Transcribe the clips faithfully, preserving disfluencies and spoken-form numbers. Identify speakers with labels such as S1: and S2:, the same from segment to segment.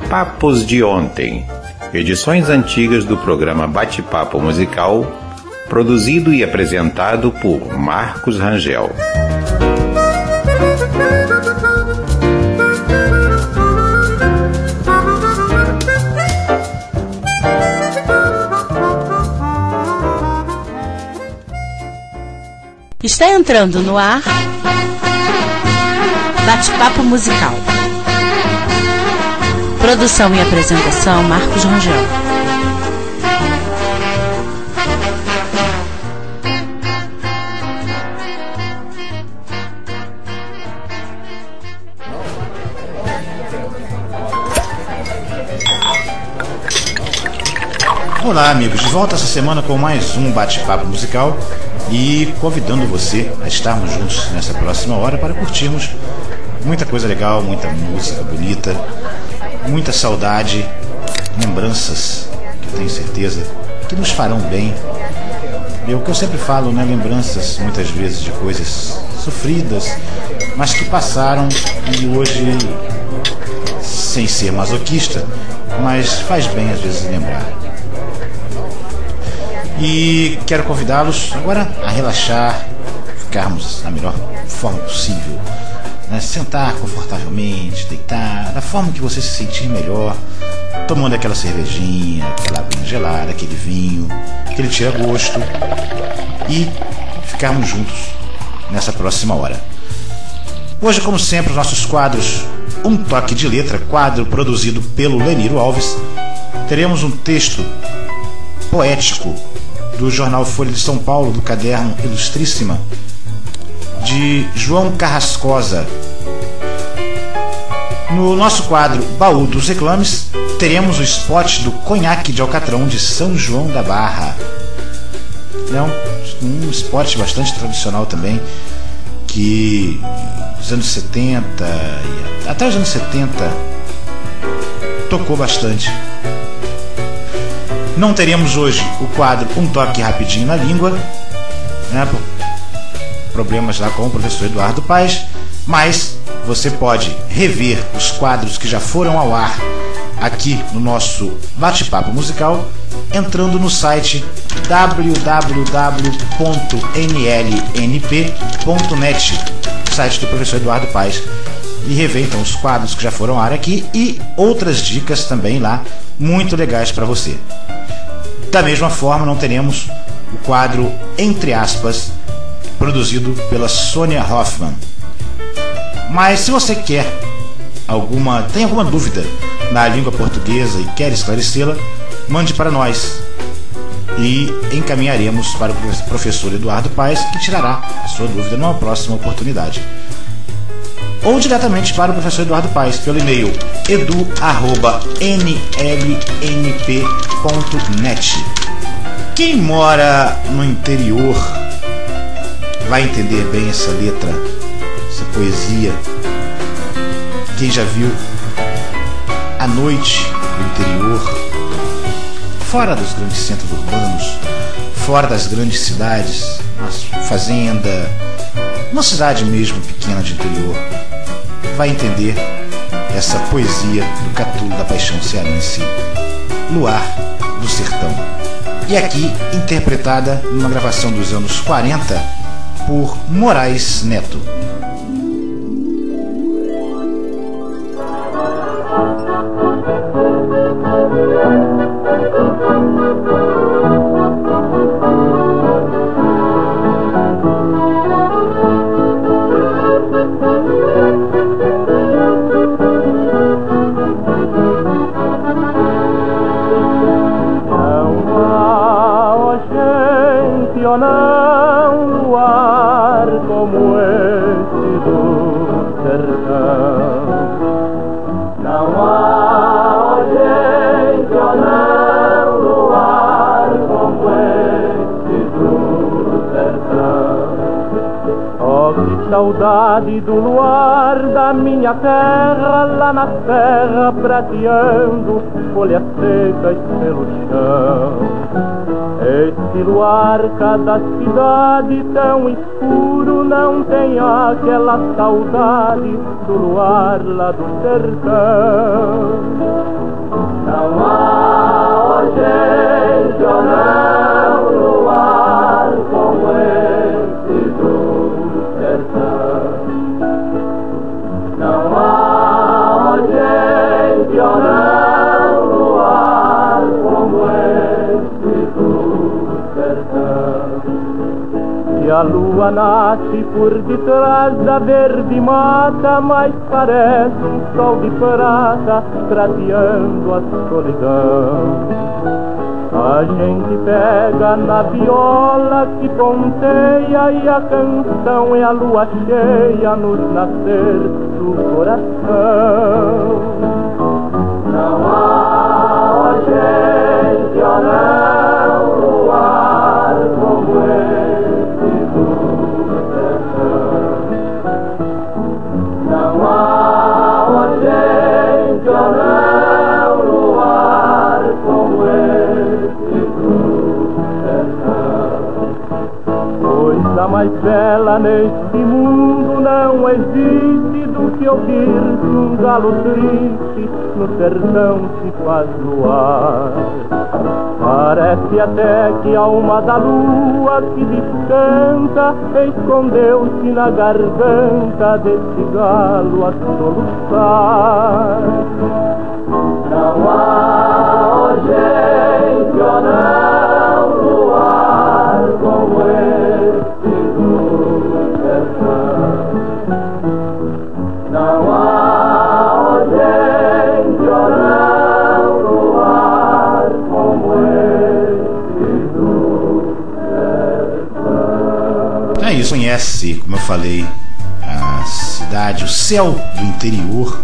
S1: Papos de Ontem, edições antigas do programa Bate-Papo Musical, produzido e apresentado por Marcos Rangel.
S2: Está entrando no ar Bate-Papo Musical. Produção e apresentação Marcos Rangel.
S3: Olá, amigos, de volta essa semana com mais um Bate-Papo Musical e convidando você a estarmos juntos nessa próxima hora para curtirmos muita coisa legal, muita música bonita, muita saudade, lembranças que eu tenho certeza que nos farão bem. É o que eu sempre falo, né? Lembranças muitas vezes de coisas sofridas, mas que passaram e hoje, sem ser masoquista, mas faz bem às vezes lembrar. E quero convidá-los agora a relaxar, ficarmos na melhor forma possível, né? Sentar confortavelmente, deitar, da forma que você se sentir melhor, tomando aquela cervejinha, aquela aguinha gelada, aquele vinho, aquele tira-gosto, e ficarmos juntos nessa próxima hora. Hoje, como sempre, os nossos quadros Um Toque de Letra, quadro produzido pelo Leniro Alves. Teremos um texto poético do jornal Folha de São Paulo, do caderno Ilustríssima, de João Carrascosa. No nosso quadro Baú dos Reclames, teremos o spot do Conhaque de Alcatrão de São João da Barra. É um, um spot bastante tradicional também, que nos anos setenta, e até os anos setenta, tocou bastante. Não teremos hoje o quadro Um Toque Rapidinho na Língua, né, por problemas lá com o professor Eduardo Paes, mas você pode rever os quadros que já foram ao ar aqui no nosso Bate-Papo Musical entrando no site w w w ponto n l n p ponto net, site do professor Eduardo Paes, e rever então os quadros que já foram ao ar aqui e outras dicas também lá muito legais para você. Da mesma forma, não teremos o quadro Entre Aspas, produzido pela Sônia Hoffman. Mas se você quer alguma, tem alguma dúvida na língua portuguesa e quer esclarecê-la, mande para nós e encaminharemos para o professor Eduardo Paes, que tirará a sua dúvida numa próxima oportunidade. Ou diretamente para o professor Eduardo Paes pelo e-mail edu arroba n l n p ponto net. Quem mora no interior vai entender bem essa letra, essa poesia. Quem já viu a noite no interior, fora dos grandes centros urbanos, fora das grandes cidades, uma fazenda, uma cidade mesmo pequena de interior, vai entender essa poesia do Catulo da Paixão Cearense, Luar do Sertão. E aqui interpretada numa gravação dos anos quarenta por Moraes Neto.
S4: Saudade do luar da minha terra, lá na serra prateando folhas secas pelo chão. Esse luar, cada cidade tão escuro, não tem aquela saudade do luar lá do sertão. Não há hoje ou não luar como esse do sertão. Não há hoje ou não luar como esse do sertão. E a lua nasce por detrás da verde mata, mas parece um sol de prata prateando a solidão. A gente pega na viola que ponteia e a canção é a lua cheia nos nascer do coração. Não há gente ou não luar como esse do sertão. Não há gente ou não luar como esse do sertão. Coisa mais bela neste mundo não existe do que ouvir-se um galo triste no sertão se faz luar. Parece até que a alma da lua que descanta escondeu-se na garganta desse galo a soluçar. Não há gente ou não luar como esse do sertão. Não há gente ou não luar como esse do sertão.
S3: É isso, conhece, como eu falei, a cidade, o céu do interior.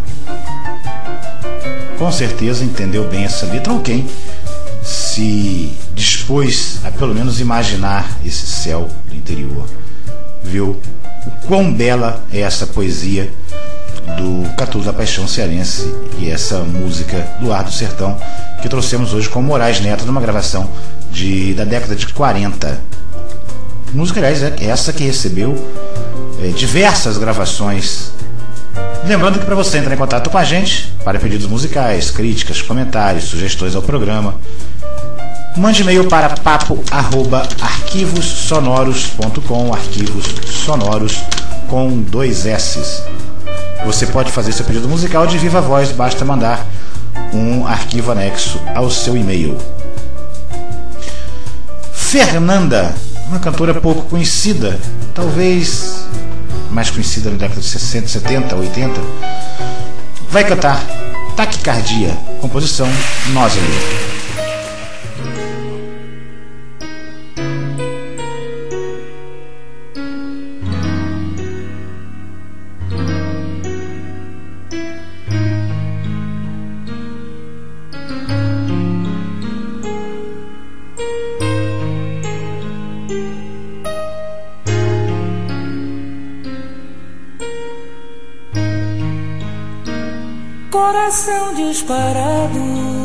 S3: Com certeza entendeu bem essa letra, ou quem se dispôs a pelo menos imaginar esse céu do interior, viu o quão bela é essa poesia do Catulo da Paixão cearense e essa música do Ar do Sertão que trouxemos hoje com Moraes Neto numa gravação de, da década de quarenta. Música, aliás, é essa que recebeu é, diversas gravações. Lembrando que para você entrar em contato com a gente para pedidos musicais, críticas, comentários, sugestões ao programa, mande e-mail para papo arroba arquivos sonoros ponto com, arquivos sonoros com dois S's. Você pode fazer seu pedido musical de viva voz, basta mandar um arquivo anexo ao seu e-mail. Fernanda, uma cantora pouco conhecida, talvez mais conhecida na década de sessenta, setenta, oitenta, vai cantar Taquicardia, composição Nosley.
S5: Coração disparado,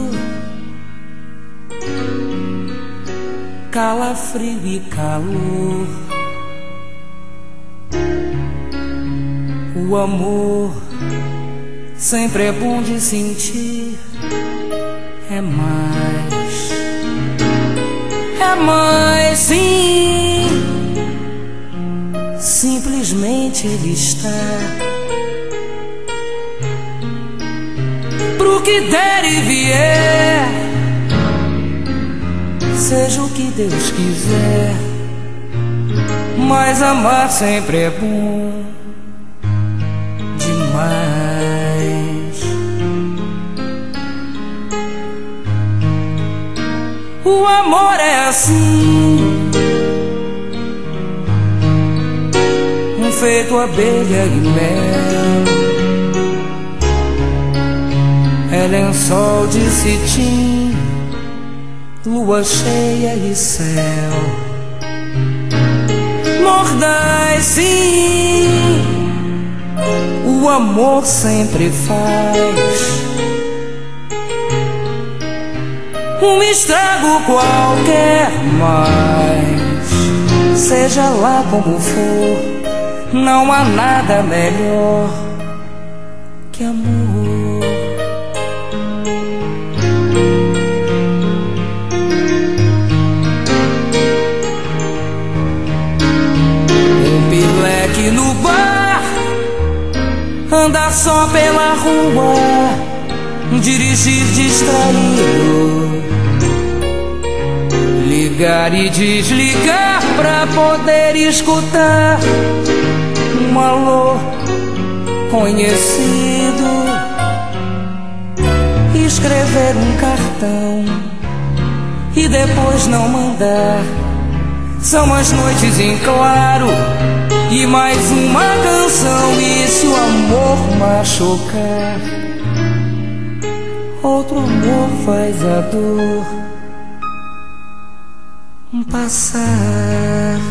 S5: calafrio e calor. O amor sempre é bom de sentir. É mais, é mais sim. Simplesmente ele está pro que der e vier, seja o que Deus quiser. Mas amar sempre é bom demais. O amor é assim, um feito abelha e mel. É lençol de cetim, lua cheia e céu. Mordaz sim, o amor sempre faz. um estrago qualquer, mas seja lá como for, não há nada melhor que amor. Um pileque no bar, andar só pela rua, dirigir distraído, ligar e desligar pra poder escutar um alô conhecido, escrever um cartão e depois não mandar. São as noites em claro e mais uma canção. E se o amor machucar, outro amor faz a dor passar.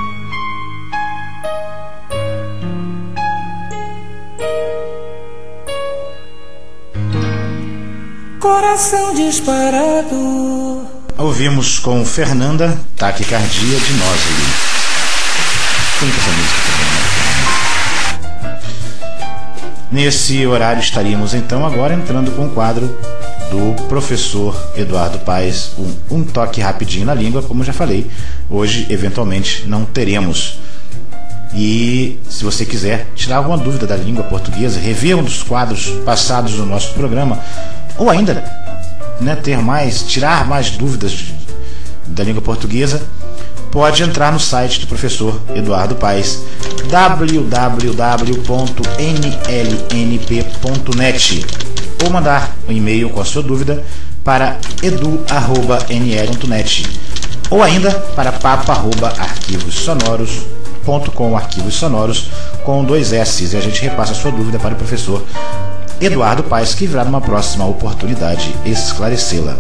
S5: Coração disparado.
S3: Ouvimos com Fernanda, Taquicardia de Nosley. Tem essa música também, né? Nesse horário estaríamos então agora entrando com o quadro do professor Eduardo Paes, um, um toque rapidinho na língua. Como já falei, hoje eventualmente não teremos. E se você quiser tirar alguma dúvida da língua portuguesa, rever um dos quadros passados do nosso programa, ou ainda, né, ter mais, tirar mais dúvidas de, da língua portuguesa, pode entrar no site do professor Eduardo Paes, w w w ponto n l n p ponto net, ou mandar um e-mail com a sua dúvida para edu arroba n l ponto net, ou ainda para papo arroba arquivos sonoros ponto com, arquivos sonoros com dois S, e a gente repassa a sua dúvida para o professor Eduardo Paes, que virá numa próxima oportunidade esclarecê-la.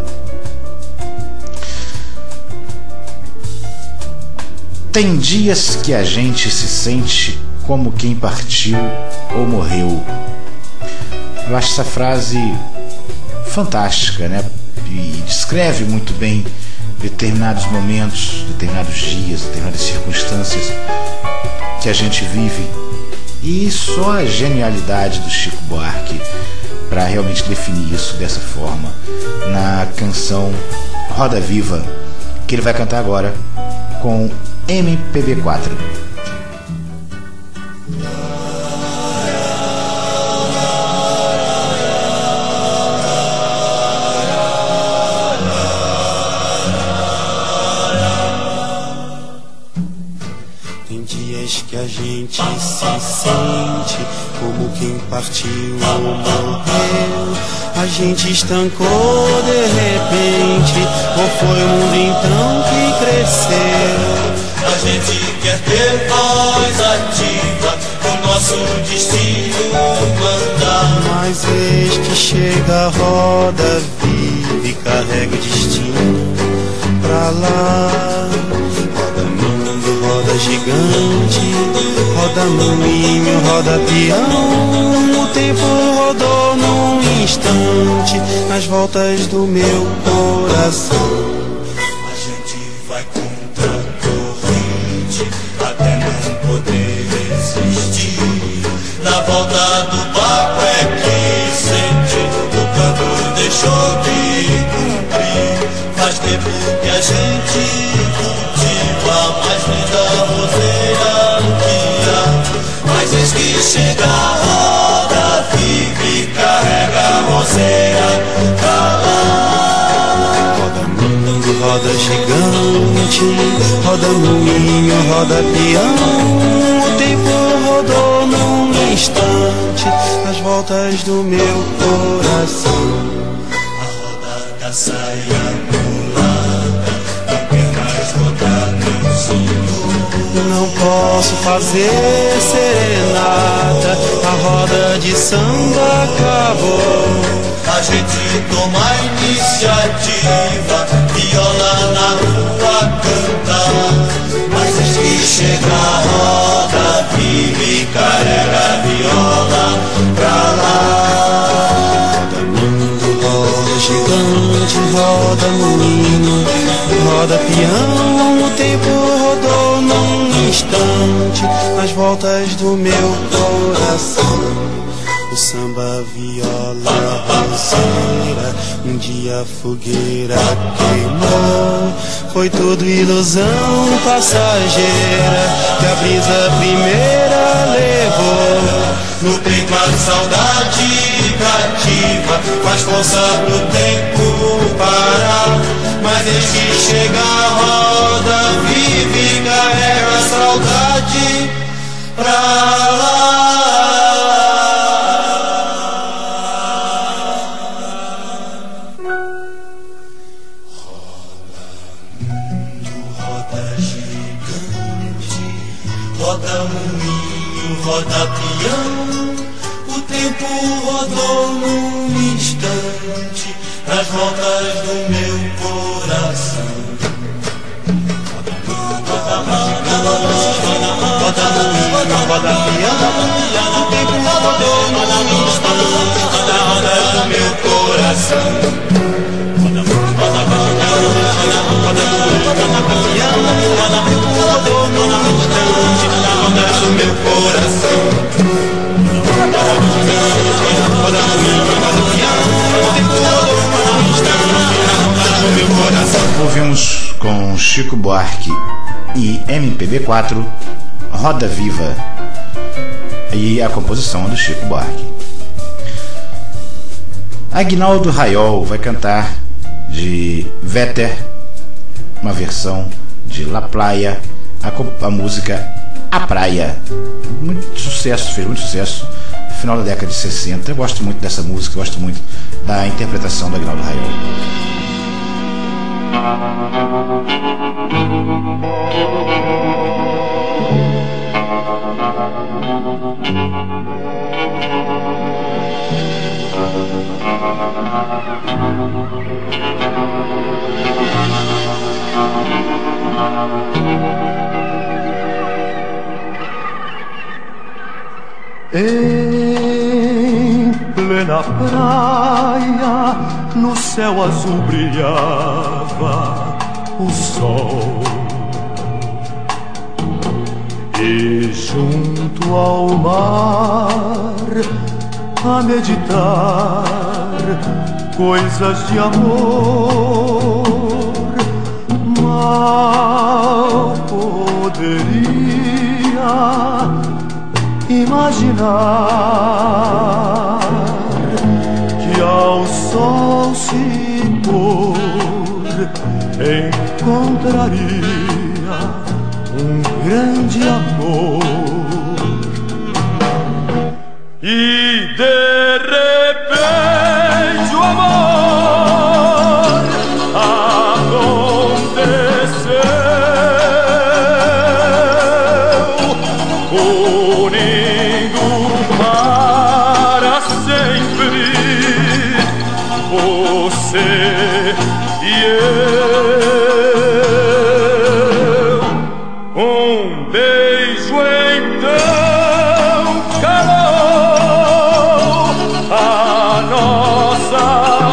S3: Tem dias que a gente se sente como quem partiu ou morreu. Eu acho essa frase fantástica, né? E descreve muito bem determinados momentos, determinados dias, determinadas circunstâncias que a gente vive. E só a genialidade do Chico Buarque para realmente definir isso dessa forma na canção Roda Viva, que ele vai cantar agora com M P B quatro.
S6: Que a gente se sente como quem partiu ou morreu. A gente estancou de repente, ou foi o mundo então que cresceu?
S7: A gente quer ter voz ativa, o nosso destino mandar.
S6: Mas eis que chega a roda viva e carrega o destino pra lá. Roda gigante, roda moinho, roda peão. O tempo rodou num instante nas voltas do meu coração.
S7: A gente vai contra a corrente até não poder resistir. Na volta do barco é que sente o canto deixou de cumprir. Faz tempo que a gente cultiva a mais linda roseira que há. Mas eis que chega a roda viva e carrega a roseira pra lá.
S6: Roda mundo, roda gigante, roda moinho, roda peão. O tempo rodou num instante nas voltas do meu coração.
S7: A roda da saia mulata não quer mais rodar, não senhor.
S6: Não posso fazer serenata, a roda de samba acabou.
S7: A gente toma a iniciativa, viola na rua cantar. Mas eis que chega a roda viva e carrega a viola pra lá.
S6: Roda mundo, roda gigante, roda o samba, a viola, a roseira. Um dia a fogueira queimou, foi tudo ilusão passageira que a brisa primeira levou.
S7: No peito a saudade cativa, faz força pro tempo parar. Mas desde que chega a roda vive e carrega a saudade pra lá. Roda gigante, roda moinho, roda peão. O tempo rodou num instante nas voltas do meu coração. Roda moinho, roda peão. O tempo rodou num instante nas voltas do meu coração. Do meu coração.
S3: Ouvimos com Chico Buarque e M P B quatro Roda Viva, e a composição do Chico Buarque. Aguinaldo Raiol vai cantar de Véter, uma versão de La Playa, a, a música A Praia. Muito sucesso, fez muito sucesso no final da década de sessenta. Eu gosto muito dessa música, gosto muito da interpretação do Aguinaldo Raiol.
S4: Em plena praia, no céu azul brilhava o sol, e junto ao mar, a meditar coisas de amor, mal poderia imaginar que ao sol se pôr encontraria um grande amor, e de repente o amor aconteceu, unindo para sempre você e eu. Um beijo então calou a nossa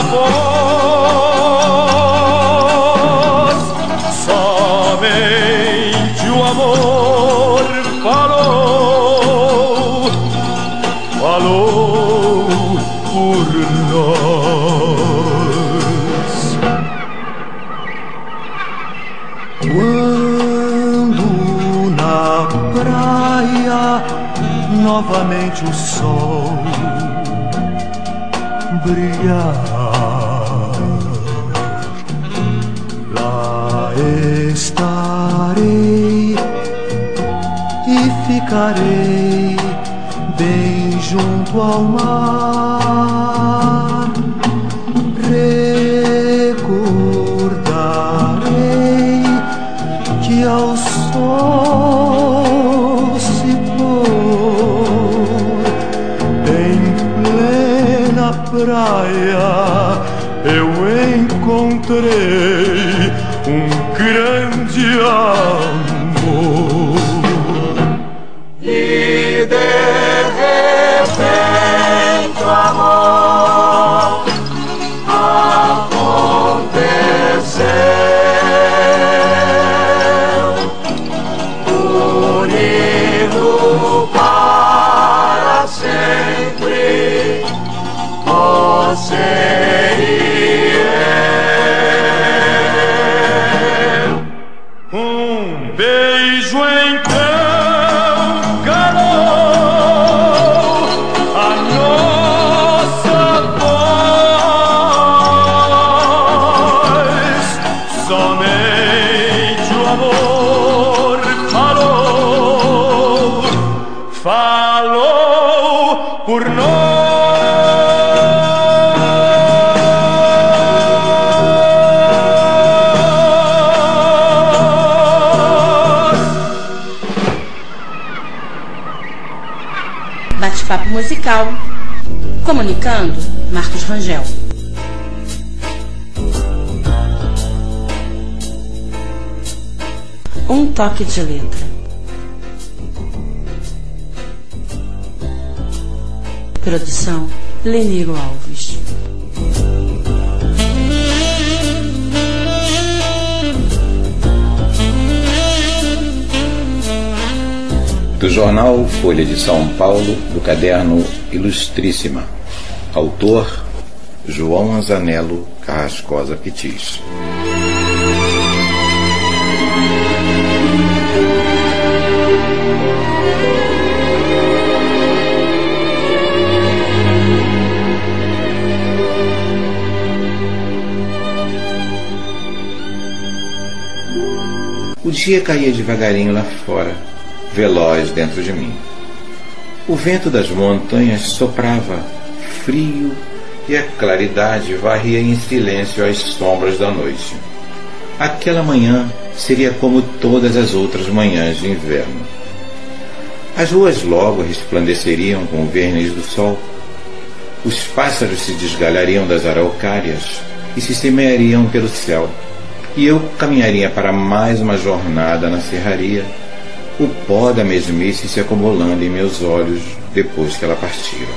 S4: voz, somente o amor falou, falou por nós. Quando na praia novamente o sol brilhar, lá estarei e ficarei bem junto ao mar. Recordarei que ao sol se pôr em plena praia, eu encontrei um grande amor, e de repente o amor aconteceu, unido para sempre
S7: você e eu. Um beijo então calou a nossa voz. Somente o amor falou, falou por nós.
S2: Bate-papo musical. Comunicando, Marcos Rangel. Um toque de letra. Produção, Leniro Alves.
S1: Do jornal Folha de São Paulo, do caderno Ilustríssima. Autor, João Anzanello Carrascosa Petis. O dia caía devagarinho lá fora, veloz dentro de mim. O vento das montanhas soprava frio e a claridade varria em silêncio as sombras da noite. Aquela manhã seria como todas as outras manhãs de inverno. As ruas logo resplandeceriam com o verniz do sol. Os pássaros se desgalhariam das araucárias e se semeariam pelo céu. E eu caminharia para mais uma jornada na serraria, o pó da mesmice se acumulando em meus olhos depois que ela partira.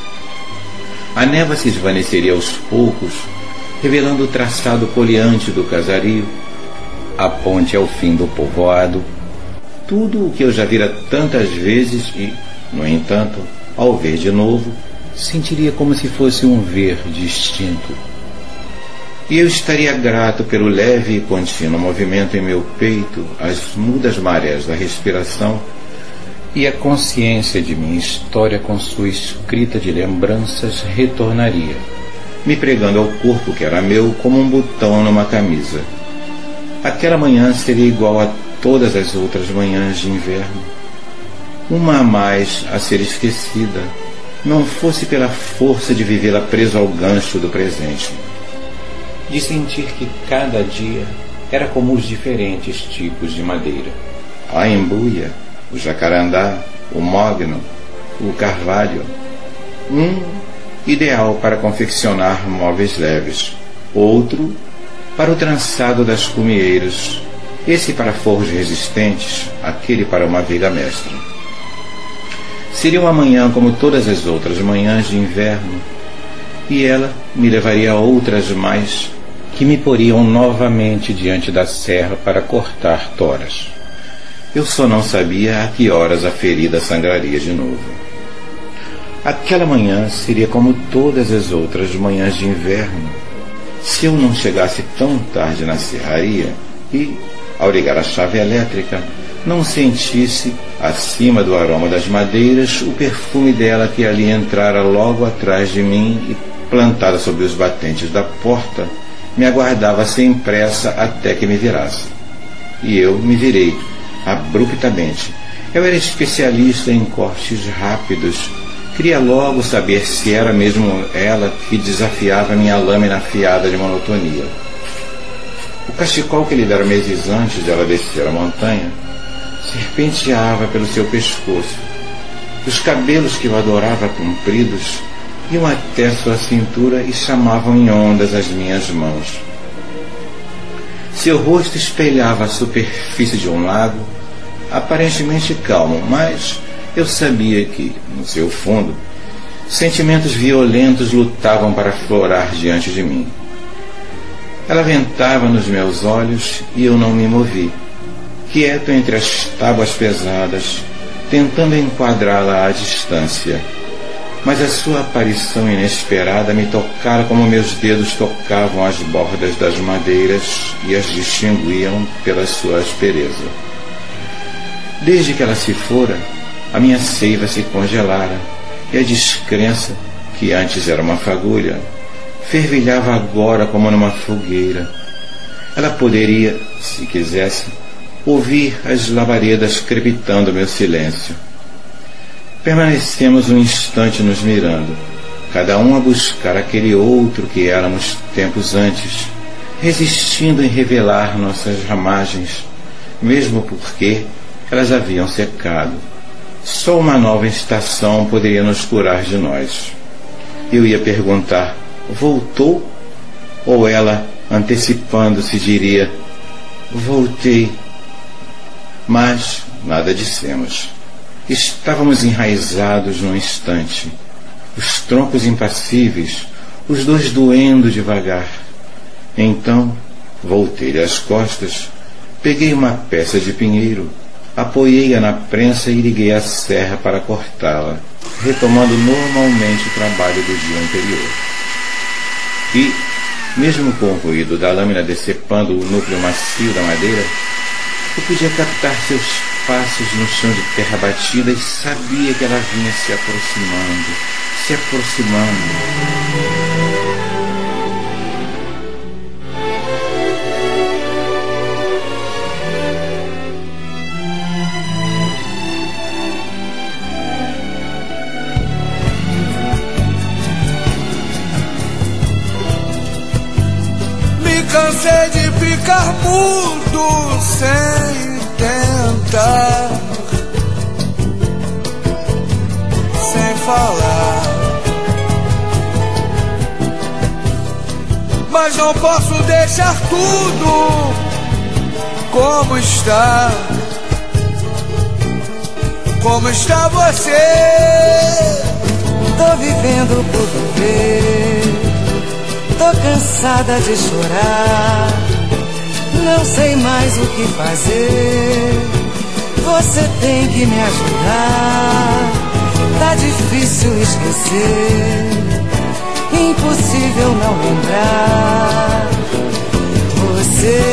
S1: A névoa se esvaneceria aos poucos, revelando o traçado coleante do casario, a ponte ao fim do povoado, tudo o que eu já vira tantas vezes e, no entanto, ao ver de novo, sentiria como se fosse um ver distinto. E eu estaria grato pelo leve e contínuo movimento em meu peito, as mudas marés da respiração e a consciência de minha história com sua escrita de lembranças retornaria, me pregando ao corpo que era meu como um botão numa camisa. Aquela manhã seria igual a todas as outras manhãs de inverno, uma a mais a ser esquecida, não fosse pela força de vivê-la preso ao gancho do presente, de sentir que cada dia era como os diferentes tipos de madeira. A embuia, o jacarandá, o mogno, o carvalho. Um ideal para confeccionar móveis leves, outro para o trançado das cumieiras, esse para forros resistentes, aquele para uma viga mestra. Seria uma manhã como todas as outras manhãs de inverno, e ela me levaria a outras mais que me poriam novamente diante da serra para cortar toras. Eu só não sabia a que horas a ferida sangraria de novo. Aquela manhã seria como todas as outras manhãs de inverno, se eu não chegasse tão tarde na serraria e, ao ligar a chave elétrica, não sentisse, acima do aroma das madeiras, o perfume dela que ali entrara logo atrás de mim e, plantada sobre os batentes da porta, me aguardava sem pressa até que me virasse. E eu me virei, abruptamente. Eu era especialista em cortes rápidos. Queria logo saber se era mesmo ela que desafiava minha lâmina afiada de monotonia. O cachecol que lhe dera meses antes de ela descer a montanha serpenteava pelo seu pescoço. Os cabelos que eu adorava compridos iam até sua cintura e chamavam em ondas as minhas mãos. Seu rosto espelhava a superfície de um lago, aparentemente calmo, mas eu sabia que, no seu fundo, sentimentos violentos lutavam para florar diante de mim. Ela ventava nos meus olhos e eu não me movi, quieto entre as tábuas pesadas, tentando enquadrá-la à distância. mas a sua aparição inesperada me tocara como meus dedos tocavam as bordas das madeiras e as distinguiam pela sua aspereza. Desde que ela se fora, a minha seiva se congelara, e a descrença, que antes era uma fagulha, fervilhava agora como numa fogueira. Ela poderia, se quisesse, ouvir as labaredas crepitando meu silêncio. Permanecemos um instante nos mirando, cada um a buscar aquele outro que éramos tempos antes, resistindo em revelar nossas ramagens, mesmo porque elas haviam secado. Só uma nova estação poderia nos curar de nós. Eu ia perguntar, voltou? Ou ela, antecipando-se, diria, voltei. Mas nada dissemos. Estávamos enraizados num instante, os troncos impassíveis, os dois doendo devagar. Então, voltei-lhe as costas, peguei uma peça de pinheiro, apoiei-a na prensa e liguei a serra para cortá-la, retomando normalmente o trabalho do dia anterior. E, mesmo com o ruído da lâmina decepando o núcleo macio da madeira, eu podia captar seus passos no chão de terra batida e sabia que ela vinha se aproximando, se aproximando.
S8: Cansei de ficar mudo sem tentar, sem falar, mas não posso deixar tudo como está, como está você.
S5: Tô vivendo por viver, tô cansada de chorar, não sei mais o que fazer. Você tem que me ajudar, tá difícil esquecer, impossível não lembrar. Você,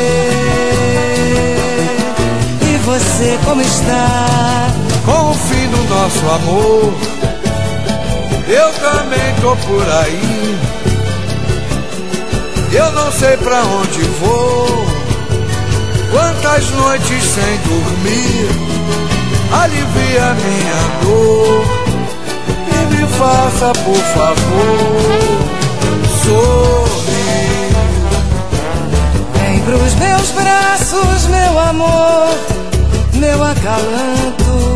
S5: e você como está?
S8: Com o fim do nosso amor, eu também tô por aí. Eu não sei pra onde vou, quantas noites sem dormir, alivia minha dor e me faça, por favor, sorrir.
S5: Vem pros meus braços, meu amor, meu acalanto,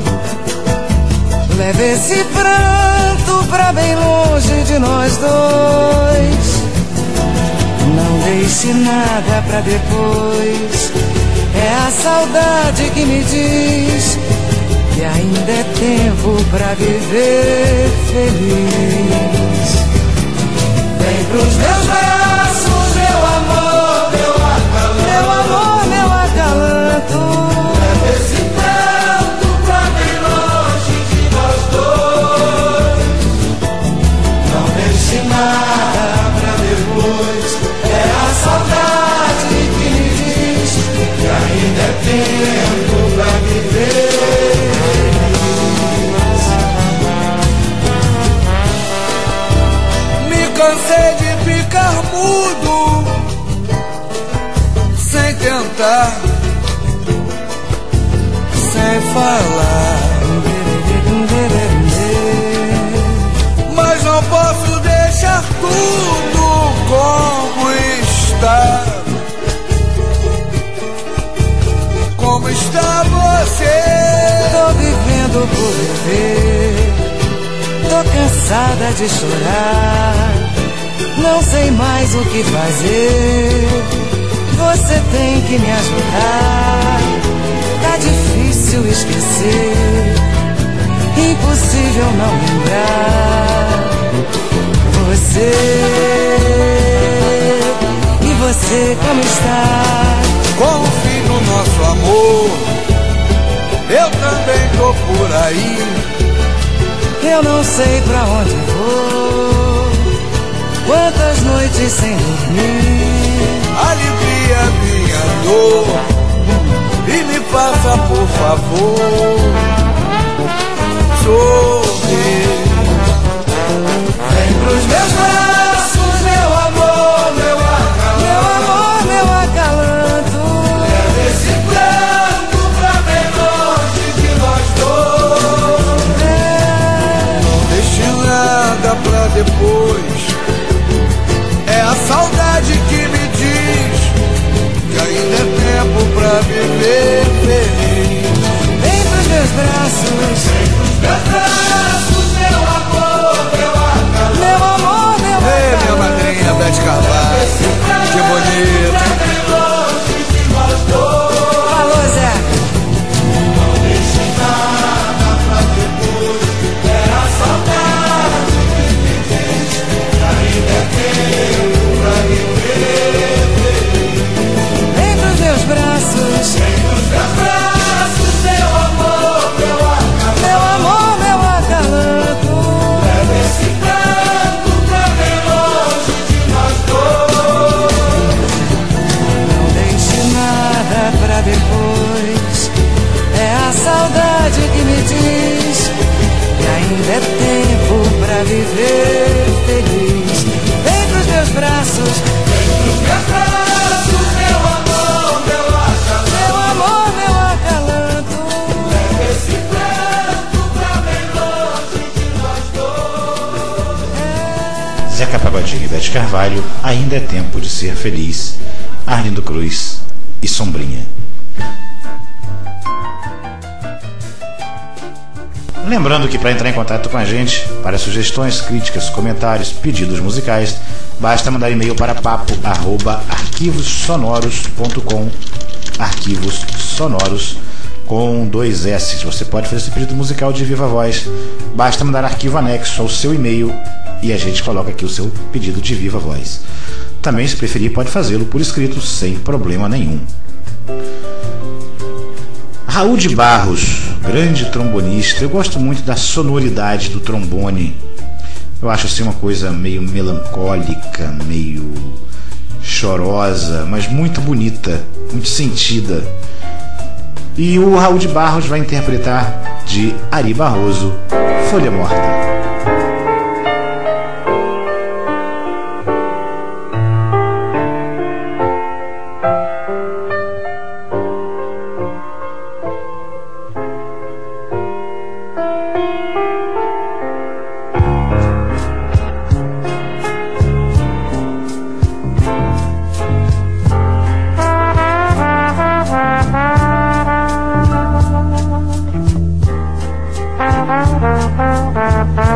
S5: leve esse pranto pra bem longe de nós dois. Não deixe nada pra depois, é a saudade que me diz que ainda é tempo pra viver feliz. Vem pros meus braços, meu amor, meu acalanto, meu amor, meu acalanto, leve esse pranto pra bem longe de nós dois. Não deixe nada pra depois, é a saudade que me diz que ainda é tempo pra viver.
S8: Me cansei de ficar mudo, sem tentar, sem falar, mas não posso deixar tudo como está, como está você.
S5: Tô vivendo por viver, tô cansada de chorar, não sei mais o que fazer. Você tem que me ajudar, tá difícil esquecer, impossível não lembrar. Você, e você como está?
S8: Com o fim do nosso amor, eu também tô por aí.
S5: Eu não sei pra onde vou, quantas noites sem dormir.
S8: Alivia minha dor e me faça, por favor, sorrir. Vem pros meus braços, meu amor, meu acalanto.
S5: Meu amor, meu acalanto.
S8: Leva esse pranto pra bem longe de nós dois.
S5: É.
S8: Não deixe nada pra depois. É a saudade que me diz que ainda é tempo pra viver feliz.
S5: Vem pros meus braços,
S8: Vem pros meus braços, meu amor, meu acalanto.
S5: meu amor, meu
S8: Ei, minha
S5: acalanto.
S8: madrinha Beth Carvalho, que bonita.
S5: Falou, Zé. Vem pros meus braços, meu amor, meu acalanto. Não deixe nada pra depois. É a saudade que me diz que ainda é tempo pra viver feliz. Vem pros meus braços, meu amor, meu acalanto.
S3: Zeca Pagodinho e Beth Carvalho, Ainda é Tempo de Ser Feliz, Arlindo Cruz e Sombrinha. Lembrando que para entrar em contato com a gente, para sugestões, críticas, comentários, pedidos musicais, basta mandar e-mail para papo arroba arquivos sonoros ponto com, arquivos sonoros com dois S. Você pode fazer esse pedido musical de viva voz, basta mandar arquivo anexo ao seu e-mail e a gente coloca aqui o seu pedido de viva voz. Também, se preferir, pode fazê-lo por escrito sem problema nenhum. Raul de Barros, grande trombonista. Eu gosto muito da sonoridade do trombone. Eu acho assim uma coisa meio melancólica, meio chorosa, mas muito bonita, muito sentida. E o Raul de Barros vai interpretar de Ari Barroso, Folha Morta.
S9: Bye.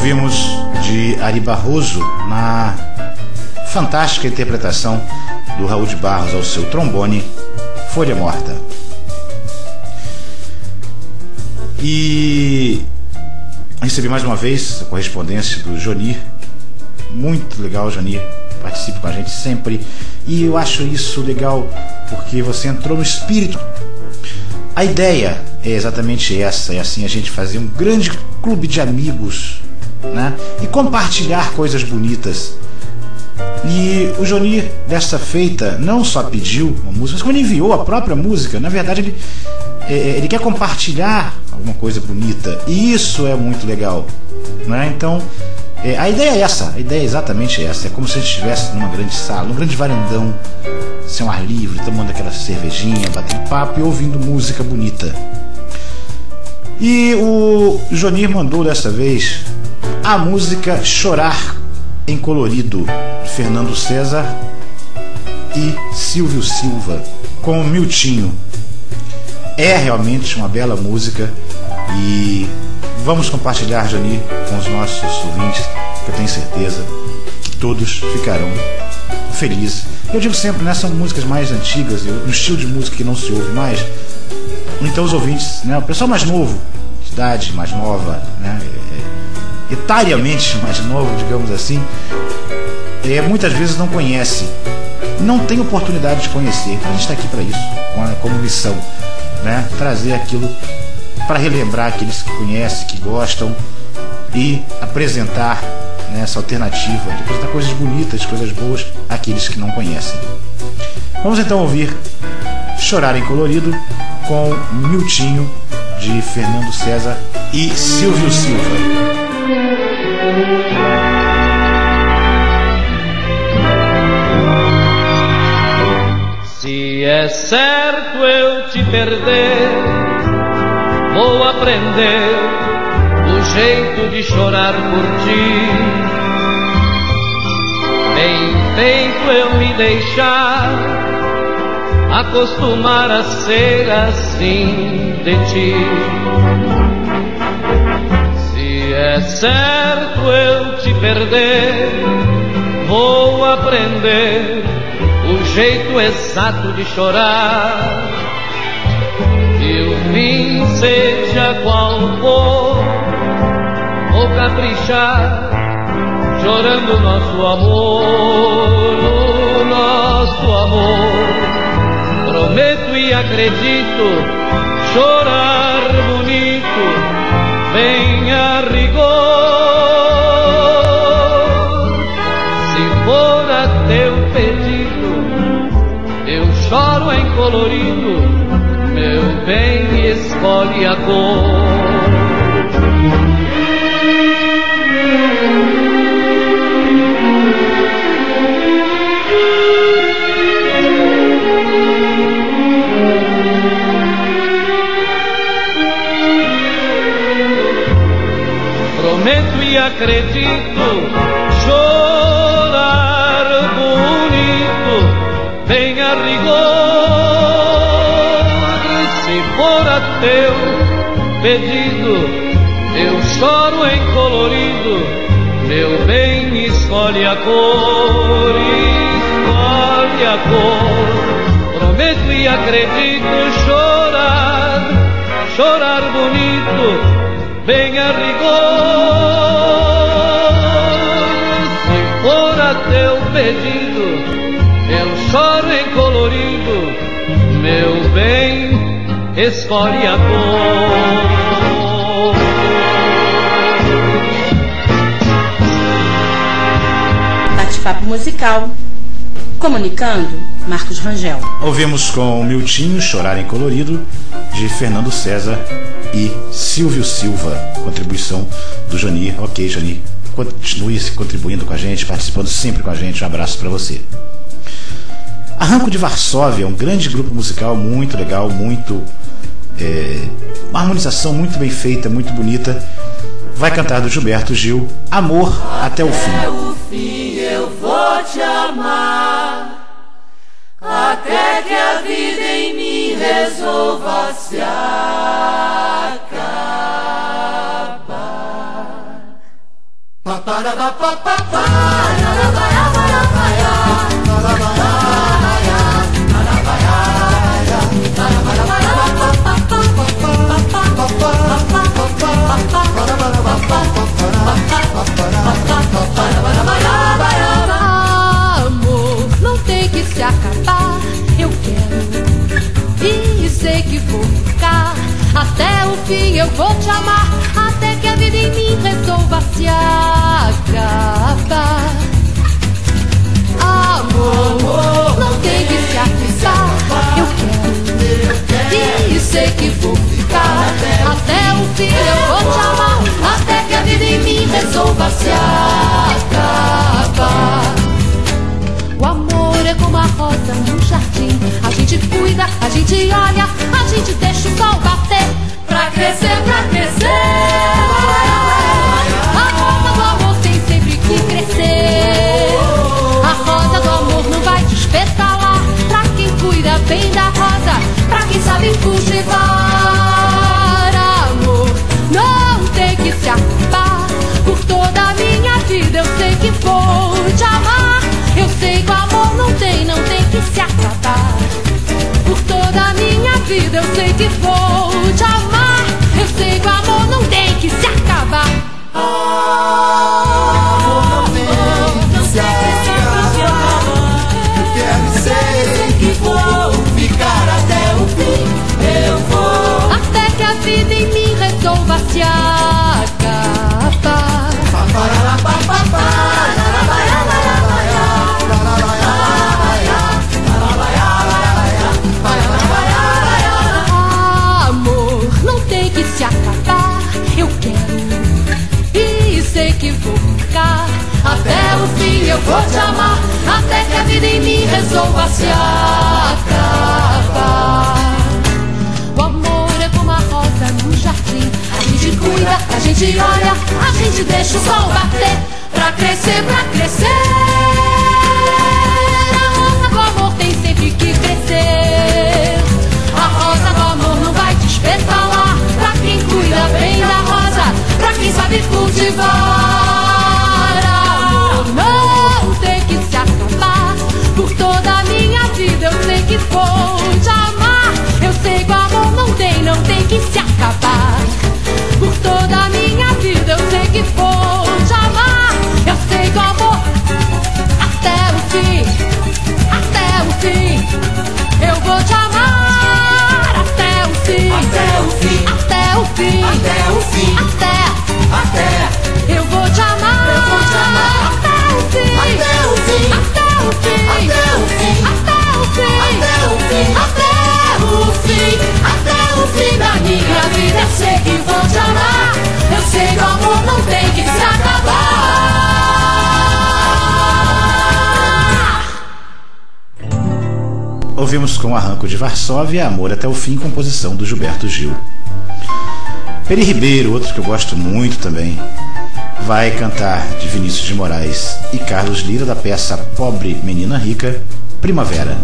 S3: Ouvimos de Ari Barroso na fantástica interpretação do Raul de Barros ao seu trombone, Folha Morta. E recebi mais uma vez a correspondência do Jonir. Muito legal, Jonir, participe com a gente sempre. E eu acho isso legal porque você entrou no espírito. A ideia é exatamente essa, é assim a gente fazer um grande clube de amigos, né? E compartilhar coisas bonitas. E o Jonir, dessa feita, não só pediu uma música, mas como ele enviou a própria música. Na verdade, ele, ele quer compartilhar alguma coisa bonita, e isso é muito legal, né? Então, é, a ideia é essa, a ideia é exatamente essa. É como se a gente estivesse numa grande sala, num grande varandão, sem um ar livre, tomando aquela cervejinha, batendo papo e ouvindo música bonita. E o Jonir mandou dessa vez a música Chorar em Colorido, de Fernando César e Silvio Silva, com o Miltinho. É realmente uma bela música e vamos compartilhar, Jonir, com os nossos ouvintes, que eu tenho certeza que todos ficarão felizes. Eu digo sempre, né, são músicas mais antigas, um estilo de música que não se ouve mais. Então os ouvintes, né, o pessoal mais novo, de idade mais nova, né, é, etariamente mais novo, digamos assim, é, muitas vezes não conhece, não tem oportunidade de conhecer. Então a gente está aqui para isso, como missão, né, trazer aquilo para relembrar aqueles que conhecem, que gostam, e apresentar, né, essa alternativa, de apresentar coisas bonitas, coisas boas àqueles que não conhecem. Vamos então ouvir Chorar em Colorido com Miltinho, de Fernando César e Silvio Silva.
S9: Se é certo eu te perder, vou aprender o jeito de chorar por ti. Bem feito eu me deixar acostumar a ser assim de ti. Se é certo eu te perder, vou aprender o jeito exato de chorar. Que o fim seja qual for, vou caprichar, chorando nosso amor, o nosso amor. Prometo e acredito, chorar bonito, bem a rigor. Se for a teu pedido, eu choro em colorido, meu bem, escolhe a cor. Prometo e acredito, chorar bonito, bem a rigor. Se for a teu pedido, eu choro em colorido, meu bem, escolhe a cor, escolhe a cor. Prometo e acredito, chorar, chorar bonito, bem a rigor. Se for a teu pedido, eu choro em colorido, meu bem, escolhe a cor.
S2: Bate-papo musical. Comunicando, Marcos Rangel.
S3: Ouvimos com Miltinho, Chorar em Colorido, de Fernando César e Silvio Silva, contribuição do Jonir. Ok, Jonir, continue contribuindo com a gente, participando sempre com a gente. Um abraço para você. Arranco de Varsóvia é um grande grupo musical muito legal, muito é, uma harmonização muito bem feita, muito bonita. Vai cantar do Gilberto Gil, Amor até o fim.
S10: Até o fim eu vou te amar, até que a vida em mim resolva se acabar.
S11: Amor, não tem que se acabar. Eu quero e sei que vou ficar até o fim. Eu vou te amar até que a vida em mim resolva se acabar. Amor, não tem que se acabar. Eu quero e sei que vou ficar até o fim. Eu vou te amar até que a vida em mim resolva se acabar. O amor é como a rosa no jardim. A gente cuida, a gente olha, a gente deixa o sol bater pra crescer, pra crescer. A rosa do amor tem sempre que crescer. A rosa do amor não vai despetalar. Pra quem cuida bem da rosa, pra quem sabe cultivar. Amor não tem que se acabar. Por toda a minha vida eu sei que vou te amar. Eu sei que o amor não tem, não tem que se acabar. Por toda a minha vida eu sei que vou te amar. Eu sei que o amor não tem que se acabar.
S8: Amor não tem que se acabar. Eu quero e sei que vou ficar até o fim. Eu vou
S11: até que a vida em mim resolva se acabar. Amor não tem que se acabar. Eu quero e sei que vou ficar até o fim. Eu vou te amar até que a vida em mim resolva se acabar. O amor é como a rosa no jardim. A gente cuida, a gente olha, a gente deixa o sol bater pra crescer, pra crescer. A rosa do amor tem sempre que crescer. A rosa do amor não vai despetalar. Pra quem cuida bem da rosa, pra quem sabe cultivar. Amor não tem que se acabar. Por toda a minha vida eu sei que vou te amar. Eu sei que o amor não tem, não tem que se acabar. Por toda a minha vida eu sei que vou te amar. Eu sei que o amor até o fim, até o fim. Eu vou te amar até o fim,
S8: até o fim,
S11: até o fim,
S8: até o fim,
S11: até,
S8: até.
S11: Eu vou te amar,
S8: eu vou te amar
S11: até o fim,
S8: até o fim,
S11: até o fim,
S8: até o fim,
S11: até o fim,
S8: até o fim,
S11: até o fim, até o fim da minha vida. Eu sei que vou te amar. Eu sei que o amor não tem que se acabar.
S3: Ouvimos com Arranco de Varsóvia, Amor até o Fim, composição do Gilberto Gil. Peri Ribeiro, outro que eu gosto muito também, vai cantar de Vinícius de Moraes e Carlos Lira da peça Pobre Menina Rica, Primavera.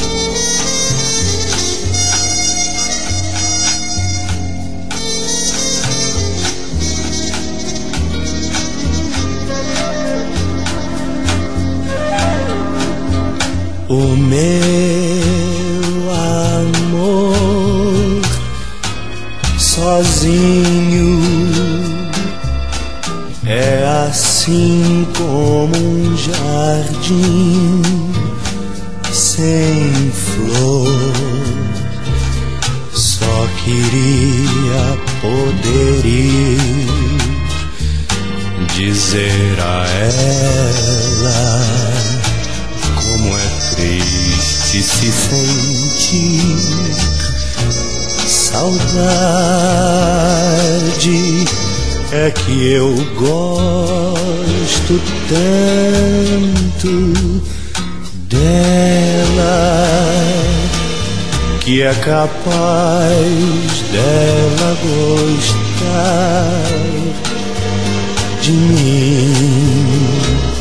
S6: O meu amor sozinho é assim como um jardim sem flor. Só queria poder ir dizer a ela como é triste se sentir saudade. É que eu gosto tanto dela que é capaz dela gostar de mim.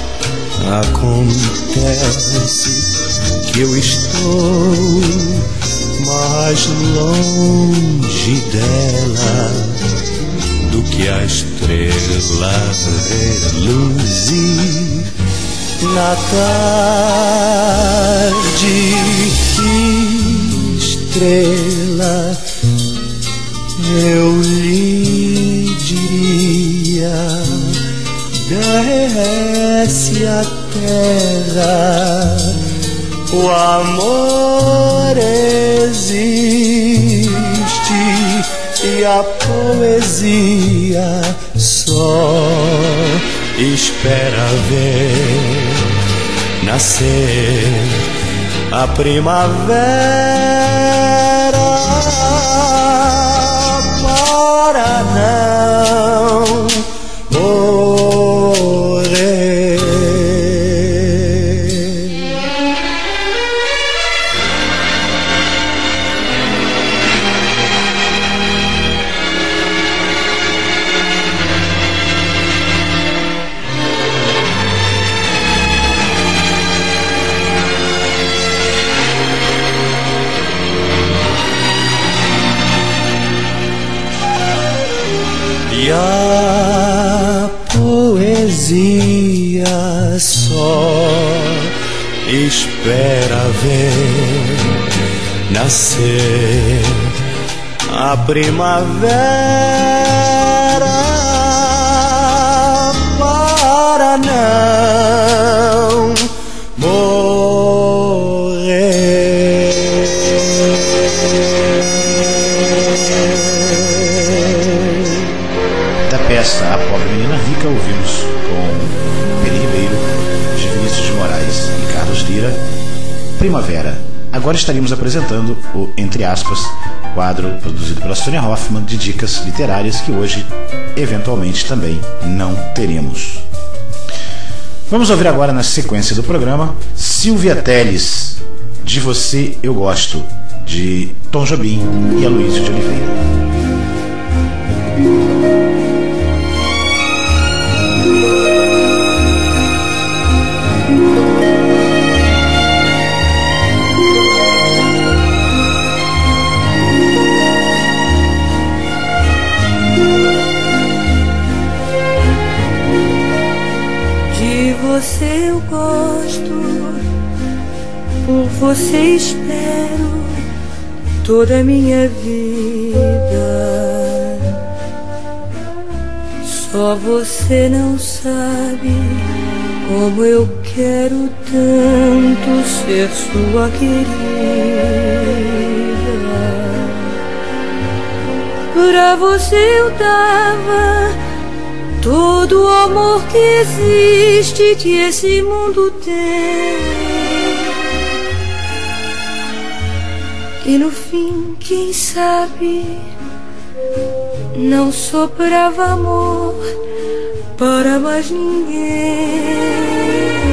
S6: Acontece que eu estou mais longe dela do que a estrela reluzir na tarde. Estrela, eu lhe diria, desce a terra, o amor existe e a poesia só espera ver nascer a primavera para não morrer. E a poesia só espera ver nascer a primavera para não morrer.
S3: Da peça A Pobre Menina Rica, ouvimos com Peri Ribeiro, de Vinícius de Moraes e Carlos Lira, Primavera. Agora estaríamos apresentando o, entre aspas, quadro produzido pela Sônia Hoffmann de dicas literárias que hoje, eventualmente, também não teremos. Vamos ouvir agora, na sequência do programa, Silvia Telles, De Você Eu Gosto, de Tom Jobim e Aloysio de Oliveira.
S12: De você eu gosto, por você espero toda a minha vida. Só você não sabe como eu quero tanto ser sua querida. Pra você eu dava todo o amor que existe, que esse mundo tem. E no fim, quem sabe, não sobrava amor para mais ninguém.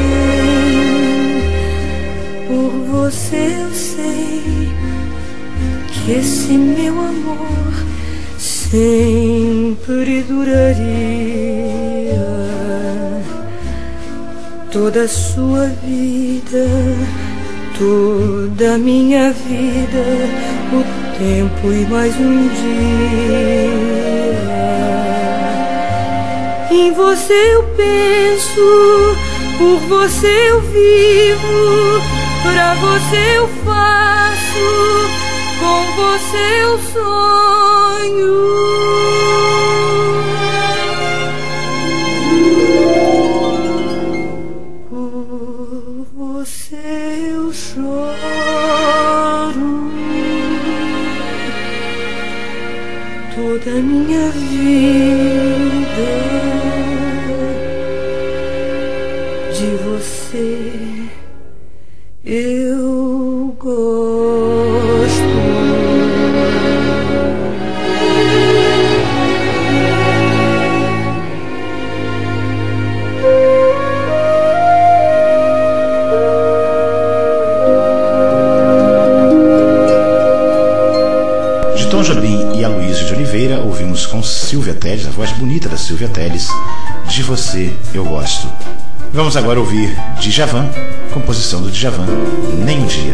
S12: Por você eu sei que esse meu amor sempre duraria toda a sua vida, toda a minha vida, o tempo e mais um dia. Em você eu penso, por você eu vivo, pra você eu faço, com você eu sonho. Por você eu choro toda a minha vida. De você eu gosto.
S3: De Tom Jobim e Aloysio de Oliveira, ouvimos com Silvia Telles, a voz bonita da Silvia Telles, De Você Eu Gosto. Vamos agora ouvir Djavan, composição do Djavan, Nem um Dia.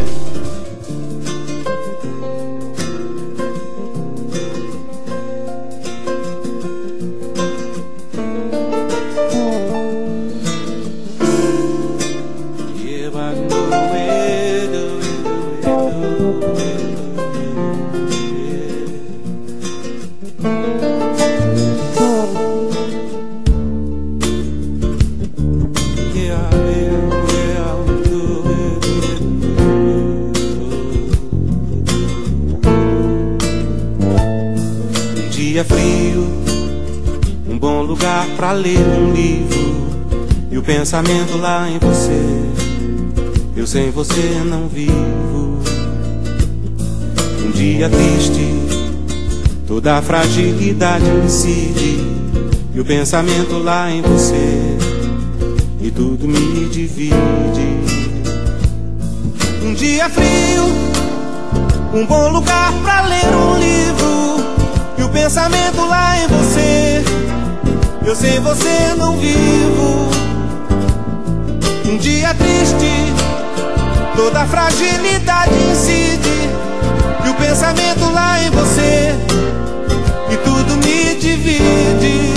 S6: dia frio, um bom lugar pra ler um livro, e o pensamento lá em você. Eu sem você não vivo. Um dia triste, toda a fragilidade incide, e o pensamento lá em você, e tudo me divide. Um dia frio, um bom lugar pra ler um livro, e o pensamento lá em você. Eu sem você não vivo. Um dia triste, toda a fragilidade incide, e o pensamento lá em você, e tudo me divide.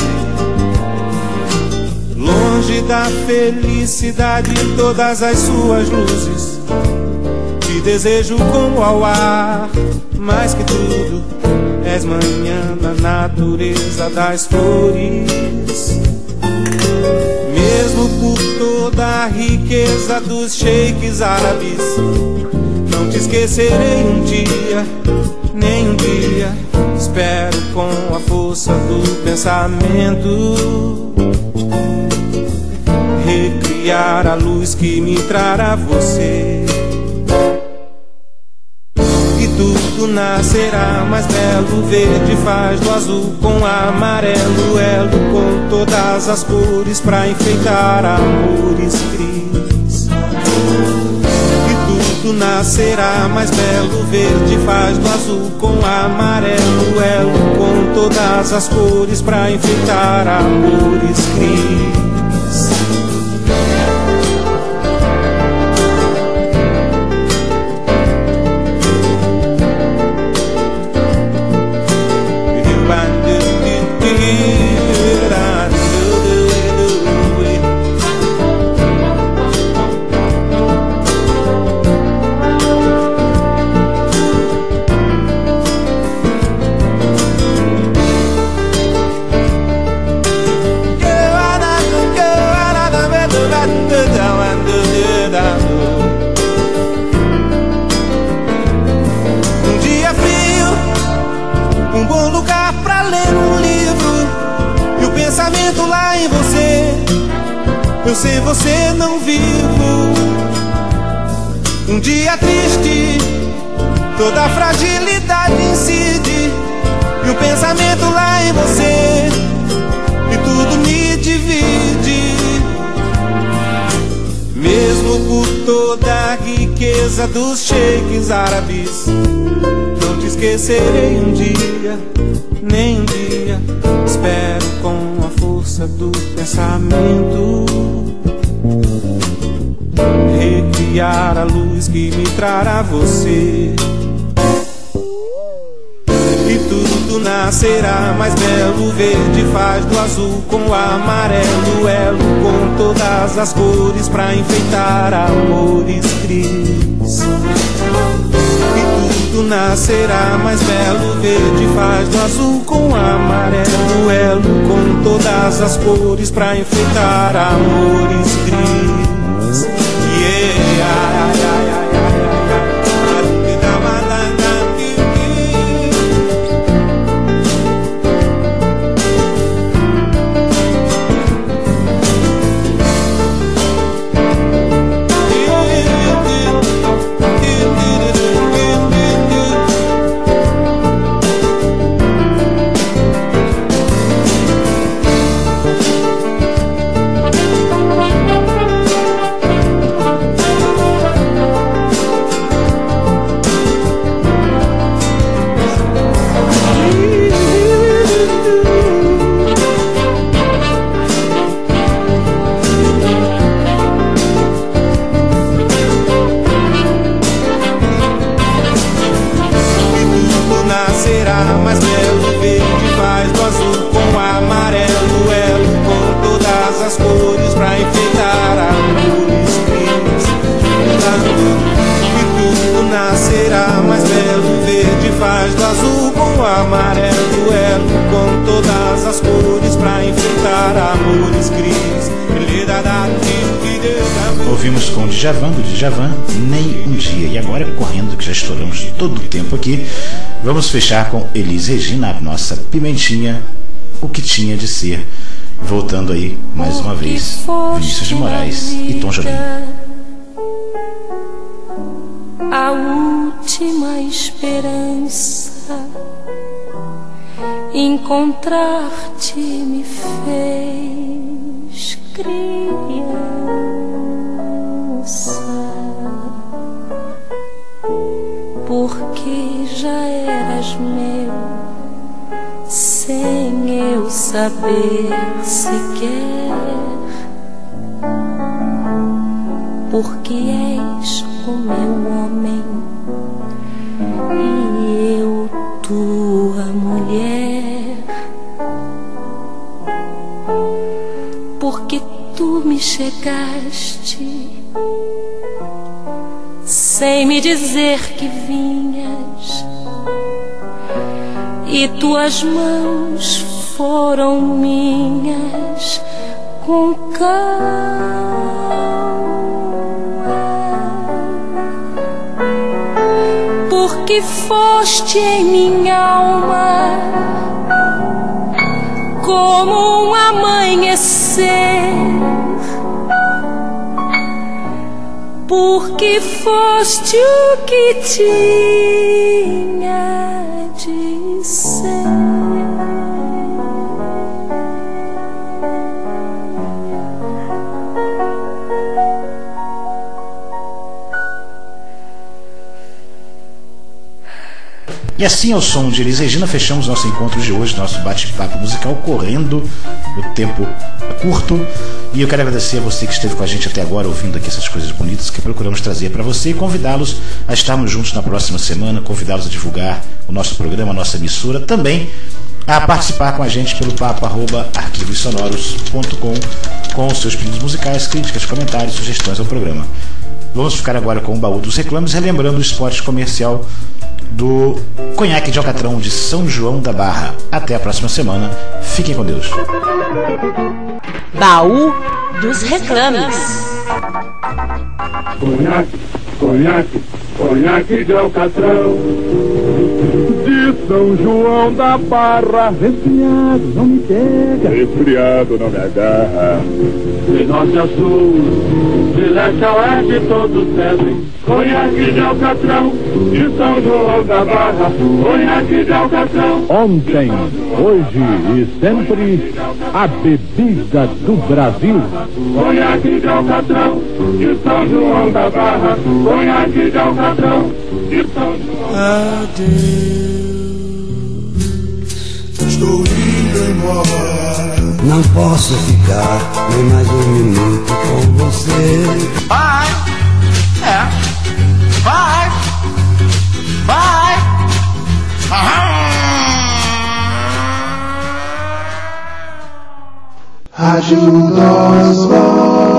S6: Longe da felicidade e todas as suas luzes, te desejo como ao ar, mais que tudo, és manhã da natureza das flores. Mesmo por toda a riqueza dos sheiks árabes, não te esquecerei um dia, nem um dia. Espero com a força do pensamento recriar a luz que me trará você. E tudo nascerá mais belo, verde faz do azul com amarelo, elo com todas as cores pra enfeitar amores cris. E tudo nascerá mais belo, verde faz do azul com amarelo, elo com todas as cores pra enfeitar amores cris. Eu sem você não vivo. Um dia triste, toda a fragilidade incide, e o pensamento lá em você, e tudo me divide. Mesmo por toda a riqueza dos sheiks árabes, não te esquecerei um dia, nem um dia. Espero com a força do pensamento recriar a luz que me trará você. E tudo nascerá mais belo, verde faz do azul com o amarelo, elo com todas as cores pra enfeitar amores cris. E tudo nascerá mais belo, verde faz do azul com o amarelo, elo com todas as cores pra enfeitar amores cris. Yeah, yeah, yeah.
S3: ouvimos com o Djavan, do Djavan, Nem um Dia. E agora, correndo, que já estouramos todo o tempo aqui, vamos fechar com Elis Regina, a nossa pimentinha, O Que Tinha de Ser. Voltando aí, mais uma vez, Vinícius de Moraes e Tom Jobim.
S12: A última esperança, encontrar-te me fez criança, porque já eras meu, sem eu saber sequer, porque és o meu homem e eu tua mulher, porque tu me chegaste sem me dizer que vinhas, e tuas mãos foram minhas com calma, porque foste em minha alma como um amanhecer, porque foste o que tinha de ser.
S3: E assim, ao som de Elis Regina, fechamos nosso encontro de hoje, nosso bate-papo musical correndo, o tempo é curto. E eu quero agradecer a você que esteve com a gente até agora, ouvindo aqui essas coisas bonitas que procuramos trazer para você, e convidá-los a estarmos juntos na próxima semana, convidá-los a divulgar o nosso programa, a nossa emissora, também a participar com a gente pelo papo arroba arquivos sonoros ponto com, com os seus pedidos musicais, críticas, comentários, sugestões ao programa. Vamos ficar agora com o baú dos reclames, relembrando o spot comercial do Conhaque de Alcatrão de São João da Barra. Até a próxima semana. Fiquem com Deus.
S2: Baú dos reclames.
S4: Conhaque, conhaque, conhaque de Alcatrão, de São João da Barra. Resfriado não me pega, resfriado não me agarra. De norte a sul, de leste a oeste, todos bebem conhaque de Alcatrão, de São João da Barra. Conhaque de Alcatrão. Ontem, hoje e sempre, a bebida do Brasil. Conhaque de Alcatrão, de São João da Barra. Conhaque de Alcatrão, de São João.
S8: Adeus, estou indo embora.
S13: Não posso ficar nem mais um minuto com você.
S3: Vai, é, vai, vai.
S8: Rádio das Vozes.